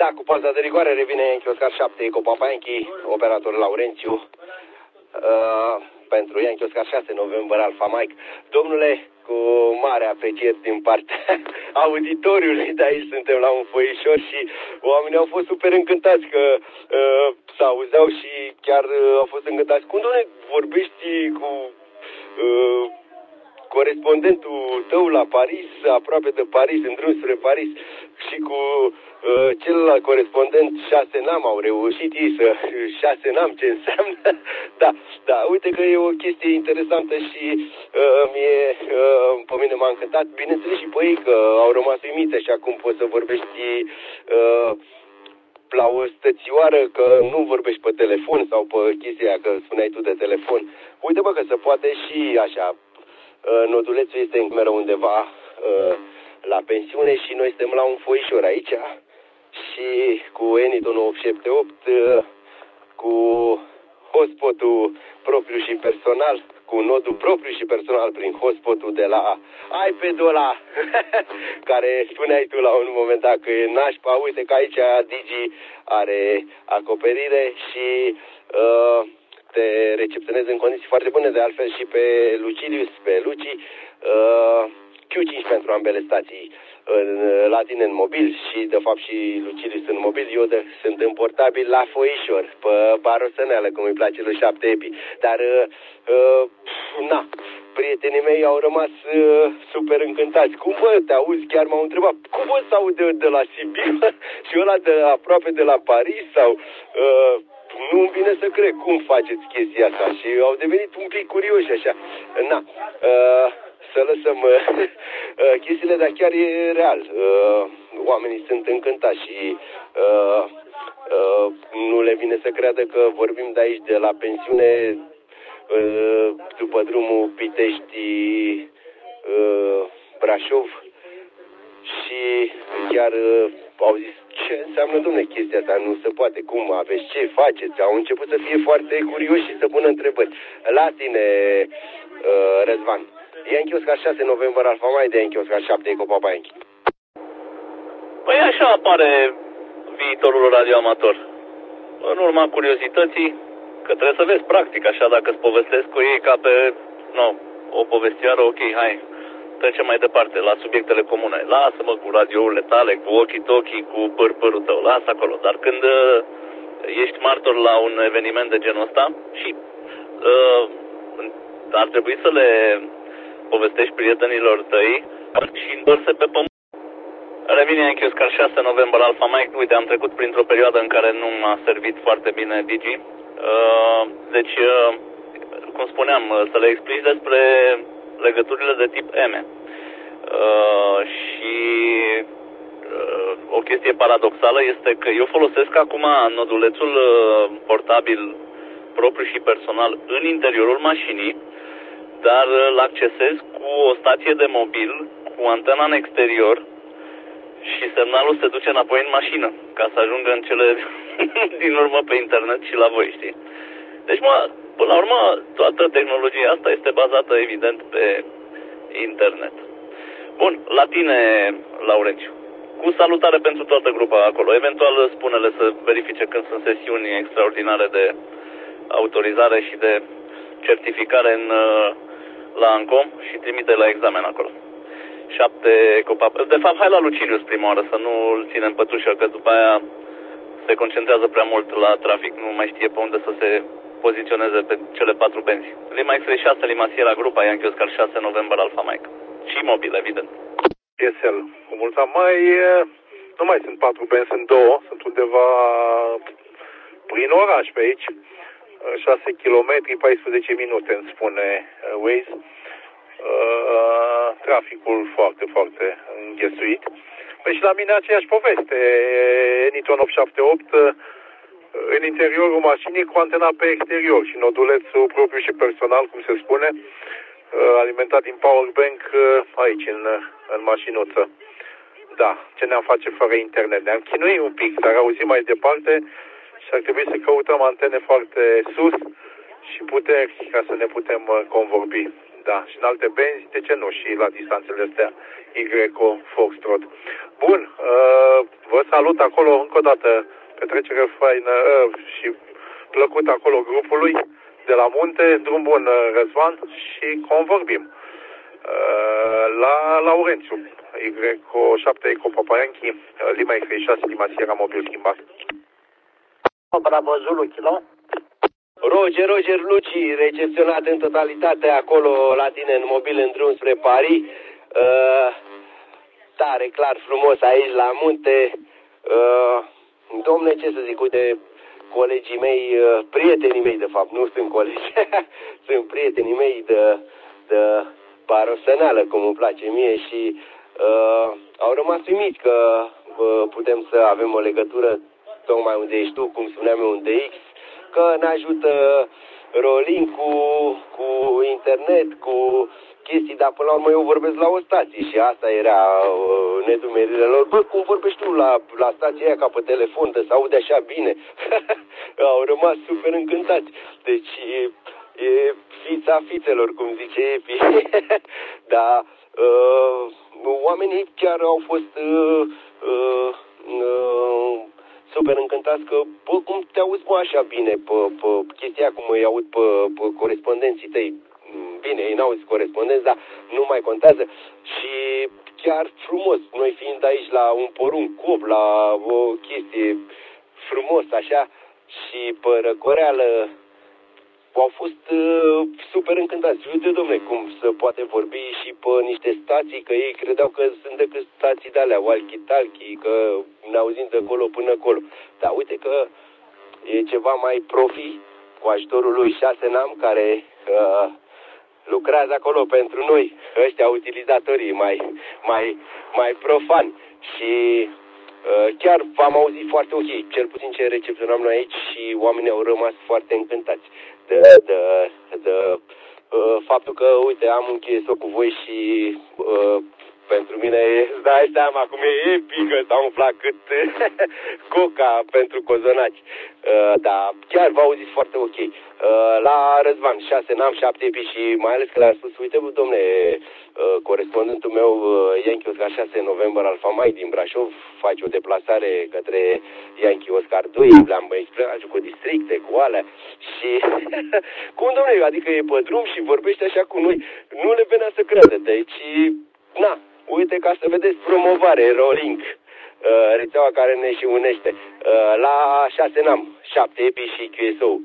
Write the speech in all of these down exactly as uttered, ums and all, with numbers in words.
Da, cu paza de rigoare revine Yankee Oscar șapte, Eco Papa Yankee, operator Laurențiu, uh, pentru Yankee Oscar șase, November Alpha Mike. Domnule, cu mare apreciere din partea auditoriului, de aici suntem la un foișor și oamenii au fost super încântați că uh, s-auzeau și chiar uh, au fost încântați. Cum, doamne, vorbești cu uh, corespondentul tău la Paris, aproape de Paris, în drum spre Paris, și cu uh, celălalt corespondent, șase n-am, au reușit ei să șase n-am ce înseamnă. Da, da, uite că e o chestie interesantă și uh, mie, uh, pe mine m-a încântat. Bineînțeles și pe ei că au rămas uimiți, așa cum poți să vorbești uh, la o stățioară, că nu vorbești pe telefon sau pe chestia că spuneai tu de telefon. Uite, bă, că se poate și așa. Uh, nodulețul este în cameră undeva uh, la pensiune și noi suntem la un foișor aici și cu Eniton opt șapte opt, uh, cu hotspotul propriu și personal, cu nodul propriu și personal prin hotspotul de la iPad-ul ăla care spuneai tu la un moment dat că e nașpa. Uite că aici Digi are acoperire și uh, te recepționezi în condiții foarte bune, de altfel și pe Lucilius, pe Luci, uh, Q cinci pentru ambele stații, uh, la tine în mobil și de fapt și Lucilius în mobil. Eu de, sunt în portabil la foișor, pe barosăneală, cum îi place lui șapte Epi, dar uh, uh, na, prietenii mei au rămas uh, super încântați. Cum, bă, te auzi? Chiar m-au întrebat, cum bă să aud de, de la Sibiu și ăla de aproape de la Paris sau... Uh, nu-mi vine să cred cum faceți chestia asta și au devenit un pic curioși așa. Na, uh, să lăsăm uh, chestiile, dar chiar e real. Uh, oamenii sunt încântați și uh, uh, nu le vine să creadă că vorbim de aici, de la pensiune, uh, după drumul Pitești, uh, Brașov, și chiar uh, au zis, ce înseamnă, dom'le, chestia asta? Nu se poate. Cum aveți? Ce faceți? Au început să fie foarte curioși și să pună întrebări. La tine, uh, Răzvan, Yankee Oscar șase, November Alpha Mike, de Yankee Oscar șapte, Eco Papa Yankee. Păi așa apare viitorul radioamator. În urma curiozității, că trebuie să vezi practic, așa, dacă îți povestesc cu ei ca pe, nu, o povestioară, ok, hai, trecem mai departe, la subiectele comune. Lasă-mă cu radiourile tale, cu ochii-tochii, cu păr-părul tău, lasă acolo. Dar când uh, ești martor la un eveniment de genul ăsta și uh, ar trebui să le povestești prietenilor tăi și întorse pe pământ. Revine Yankee Oscar șase, November Alpha Mike. Uite, am trecut printr-o perioadă în care nu m-a servit foarte bine Digi. Uh, deci, uh, cum spuneam, să le explici despre legăturile de tip M. Uh, și uh, o chestie paradoxală este că eu folosesc acum nodulețul uh, portabil propriu și personal în interiorul mașinii, dar îl accesez cu o stație de mobil, cu antena în exterior și semnalul se duce înapoi în mașină, ca să ajungă în cele din urmă pe internet și la voi, știi? Deci, mă, până la urmă, toată tehnologia asta este bazată, evident, pe internet. Bun, la tine, Laurențiu. Cu salutare pentru toată grupa acolo. Eventual, spune-le să verifice când sunt sesiuni extraordinare de autorizare și de certificare în, la ANCOM și trimite la examen acolo. șapte copap. De fapt, hai la Lucilius prima oară, să nu îl ținem pe tușă, că după aia se concentrează prea mult la trafic, nu mai știe pe unde să se poziționeze pe cele patru benzi. Lima X șase, Lima Sierra, grupa Yankee Oscar șase, November Alpha Mike. Și mobil, evident. E S L. Cu mulța mai, nu mai sunt patru benzi, sunt două. Sunt undeva prin oraș pe aici. șase kilometri, paisprezece minute, îmi spune Waze. Uh, traficul foarte, foarte înghesuit. Păi și la mine aceeași poveste. Eniton opt șapte opt în interiorul mașinii cu antena pe exterior și nodulețul propriu și personal, cum se spune, alimentat din powerbank aici, în, în mașinuță. Da, ce ne-am face fără internet? Ne-am chinuit un pic, s-ar auzi mai departe și ar trebui să căutăm antene foarte sus și puteri ca să ne putem convorbi. Da, și în alte benzi, de ce nu? Și la distanțele astea, Y-O, Foxtrot. Bun, uh, vă salut acolo încă o dată, petrecere faină uh, și plăcut acolo grupului de la munte, drum bun, uh, Răzvan, și convorbim. Uh, la Laurențiu, Y șapte, Eco Papa Yankee, uh, Lima X șase, Lima Sierra, mobil schimbat. Bravo Zulu, kilo. Roger, Roger Luci, recepționat în totalitate acolo la tine în mobil în drum spre Paris. Uh, tare, clar, frumos aici la munte. Uh, domne, ce să zic, uite, colegii mei, uh, prietenii mei, de fapt, nu sunt colegi, sunt prietenii mei de, de parosăneală, cum îmi place mie, și uh, au rămas uimiți că uh, putem să avem o legătură tocmai unde ești tu, cum spuneam eu, unde X, că ne ajută Rolling cu, cu internet, cu chestii, dar până la urmă eu vorbesc la o stație și asta era uh, nedumerirea lor. Bă, cum vorbești tu la, la stația aia ca pe telefon, de se aude așa bine? Au rămas super încântați. Deci e, e fița fițelor, cum zice Epi. Dar uh, oamenii chiar au fost uh, uh, uh, super încântați că, bă, cum te auzi, bă, așa bine pe, pe chestia, cum îi aud pe, pe corespondenții tăi. Bine, ei n-auzi corespondenți, dar nu mai contează. Și chiar frumos, noi fiind aici la un porumb cop, la o chestie frumos, așa, și pe Răcoreală au fost uh, super încântați. Uite, dom'le, cum se poate vorbi și pe niște stații, că ei credeau că sunt decât stații de-alea, walkie-talkie, că ne auzim de acolo până acolo. Dar uite că e ceva mai profi, cu ajutorul lui șase Nam, care uh, lucrează acolo pentru noi, ăștia utilizatorii mai, mai, mai profani. Și uh, chiar v-am auzit foarte ok, cel puțin ce recepționam noi aici, și oamenii au rămas foarte încântați de, de, de uh, faptul că, uite, am încheiat-o cu voi și uh, pentru mine, îți dai seama cum e epică, s-a umflat cât coca pentru cozonaci. Uh, dar chiar v-au auzit foarte ok. Uh, la Răzvan, șase Nam, șapte Epi, și mai ales că le-am spus, uite, bă, domne, uh, corespondentul meu, uh, Yankee Oscar șase, November Alpha Mike din Brașov, face o deplasare către Yankee Oscar doi, le-am explicat cu districte, cu alea, și cum, domne, adică e pe drum și vorbește așa cu noi, nu le venea să creadă, deci, na, uite, ca să vedeți, promovare, Rolling, uh, rețeaua care ne și unește, uh, la șase Nam, șapte Epi și Q S O.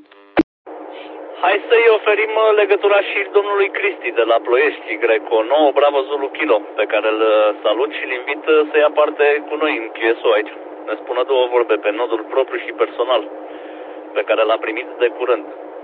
Hai să-i oferim legătura și domnului Cristi de la Ploiești, Greco nouă, Bravo Zulu Kilo, pe care îl salut și îl invit să ia parte cu noi în Q S O aici. Ne spună două vorbe pe nodul propriu și personal, pe care l-a primit de curând.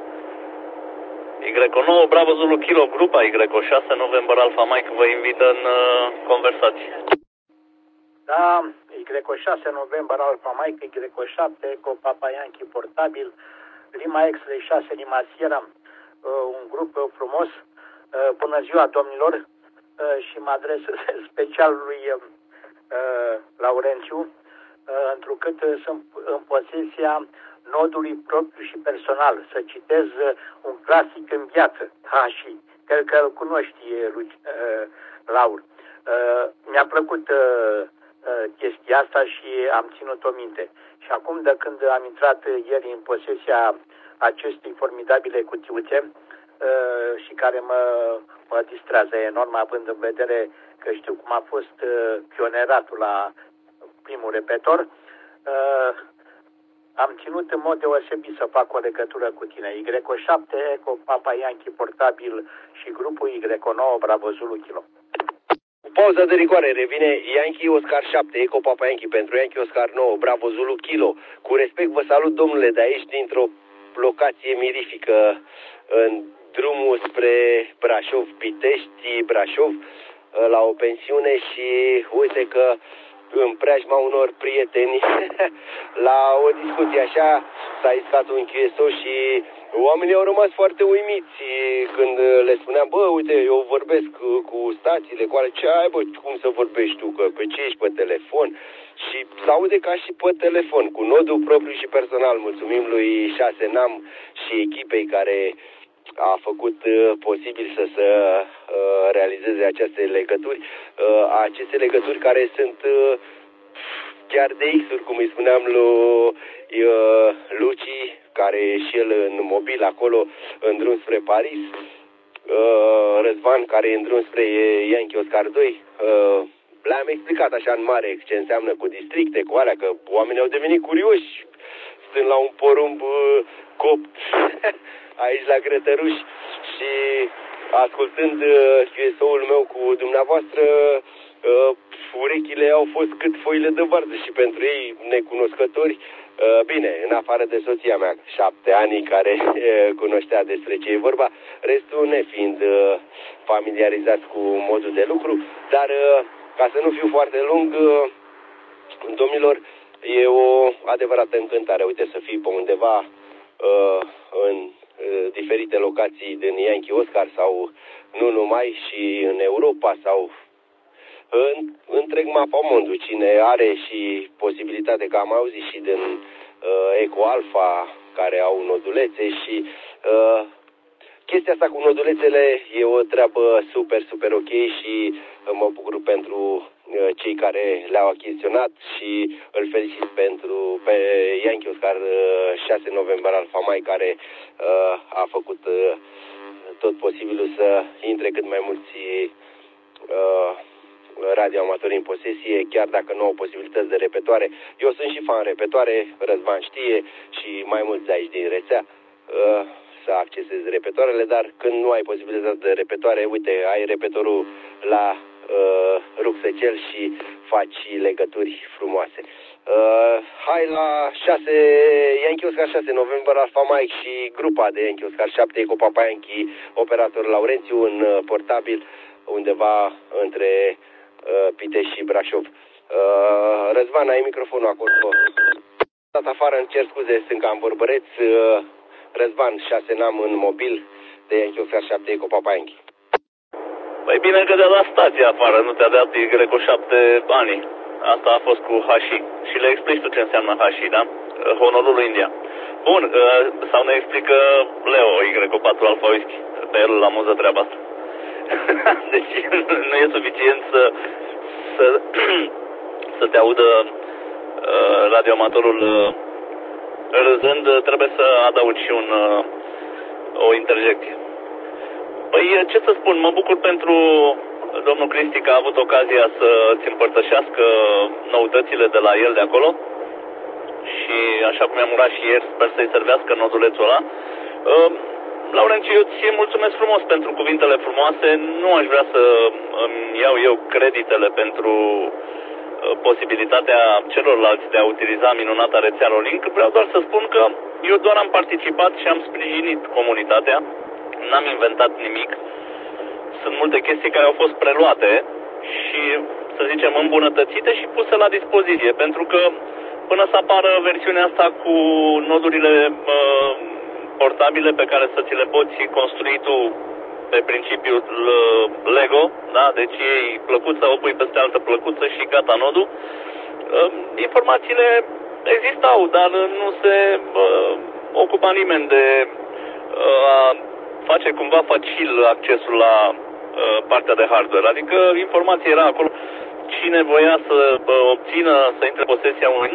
Y nouă, Bravo Zulu Kilo, grupa Y șase, November Alpha Mike vă invită în uh, conversație. Da, Y șase, November Alpha Mike, Y șapte, Eco Papa Yankee portabil, Lima X șase, Lima Sierra, uh, un grup uh, frumos. Uh, bună ziua, domnilor, uh, și mă adresez special lui uh, Laurențiu, uh, întrucât uh, sunt în posesia nodului propriu și personal. Să citez uh, un clasic în viață, ha, și cred că îl cunoști, lui, uh, Laur. Uh, mi-a plăcut uh, uh, chestia asta și am ținut-o minte. Și acum, de când am intrat ieri în posesia acestei formidabile cutiuțe, uh, și care mă, mă distrează enorm, având în vedere că știu cum a fost uh, pioneratul la primul repetor, uh, am ținut în mod deosebit să fac o legătură cu tine. Y șapte, Eco Papa Yankee portabil și grupul Y nouă, Bravo Zulu Kilo. Pauză de rigoare, revine Yankee Oscar șapte, Eco Papa Yankee pentru Yankee Oscar nouă, Bravo Zulu Kilo. Cu respect vă salut, domnule, de aici, dintr-o locație mirifică, în drumul spre Brașov, Pitești, Brașov, la o pensiune, și uite că în preajma unor prieteni la o discuție așa s-a iscat un Q S O și oamenii au rămas foarte uimiți când le spuneam, bă, uite, eu vorbesc cu stațiile, cu ale, ce ai, bă, cum să vorbești tu, că pe ce ești pe telefon? Și s-aude ca și pe telefon, cu nodul propriu și personal. Mulțumim lui șase Nam și echipei care a făcut uh, posibil să se uh, realizeze aceste legături, uh, aceste legături care sunt uh, chiar de X-uri, cum îi spuneam lui uh, Luci, care e și el în mobil acolo, în drum spre Paris, uh, Răzvan, care e în drum spre Yankee Oscar doi. Uh, le-am explicat așa în mare ce înseamnă cu districte, cu alea, că oamenii au devenit curioși, stând la un porumb uh, copt aici la Grătăruș și ascultând uh, U S O-ul meu cu dumneavoastră, uh, urechile au fost cât foile de varză și pentru ei necunoscători. Uh, bine, în afară de soția mea, șapte ani, care uh, cunoștea despre ce e vorba, restul nefiind uh, familiarizați cu modul de lucru, dar uh, ca să nu fiu foarte lung, uh, domnilor, e o adevărată încântare, uite, să fii pe undeva uh, în uh, diferite locații din Yankee Oscar sau nu numai, și în Europa sau în întreg mapamondul. Cine are și posibilitate, că am auzit și din uh, Eco Alpha, care au nodulețe și uh, chestia asta cu nodulețele e o treabă super, super ok și uh, mă bucur pentru uh, cei care le-au achiziționat și îl felicit pentru pe Yankee Oscar uh, șase noiembrie Alpha Mike, care uh, a făcut uh, tot posibilul să intre cât mai mulți uh, radioamatori în posesie, chiar dacă nu au posibilități de repetoare. Eu sunt și fan repetoare, Răzvan știe, și mai mulți aici din rețea, uh, să accesezi repetoarele, dar când nu ai posibilitatea de repetoare, uite, ai repetorul la uh, Ruxecel și faci legături frumoase. Uh, hai la șase, Yankee Oscar șase noiembrie Alpha Mike și grupa de Yankee Oscar șapte cu Papa Yankee, operator Laurențiu, în uh, portabil, undeva între uh, Pitești și Brașov. Uh, Răzvan, ai microfonul acolo. Dat afară, îmi cer scuze, sunt cam vorbăreț. Uh, Răzvan, șase n-am în mobil de Yankee Oscar șapte cu Papa Yankee. Păi bine că de la stație afară, nu te-a dat Y cu șapte ani. Asta a fost cu Hashi. Și le explici tu ce înseamnă Hashi, da? Honolulu, India. Bun, sau ne explică Leo, Y cu patru Alpha Whisky. Pe el la muză treaba asta. Deci nu e suficient să, să, să te audă uh, radioamatorul uh, râzând, trebuie să adaugi și un, uh, o interjecție. Păi, ce să spun, mă bucur pentru domnul Cristi că a avut ocazia să-ți împărtășească noutățile de la el de acolo și, așa cum i-am urat și ieri, sper să-i servească nodulețul ăla. Uh, Laurențiu, eu ție mulțumesc frumos pentru cuvintele frumoase. Nu aș vrea să îmi iau eu creditele pentru uh, posibilitatea celorlalți de a utiliza minunata rețea Rolink. Vreau doar să spun că eu doar am participat și am sprijinit comunitatea. N-am inventat nimic. Sunt multe chestii care au fost preluate și, să zicem, îmbunătățite și puse la dispoziție. Pentru că până să apară versiunea asta cu nodurile uh, portabile pe care să ți le poți construi tu pe principiul uh, Lego, da? Deci iei plăcuța, o pui peste altă plăcuță și gata nodul. Uh, informațiile existau, dar nu se uh, ocupa nimeni de a uh, face cumva facil accesul la uh, partea de hardware. Adică informația era acolo. Cine voia să uh, obțină, să intre în posesia unui